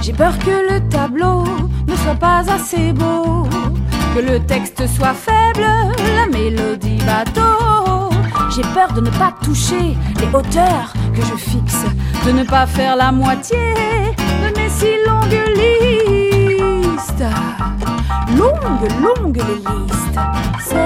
J'ai peur que le tableau ne soit pas assez beau, que le texte soit faible, la mélodie bateau. J'ai peur de ne pas toucher les hauteurs que je fixe, de ne pas faire la moitié de mes si longues listes. Longues les listes.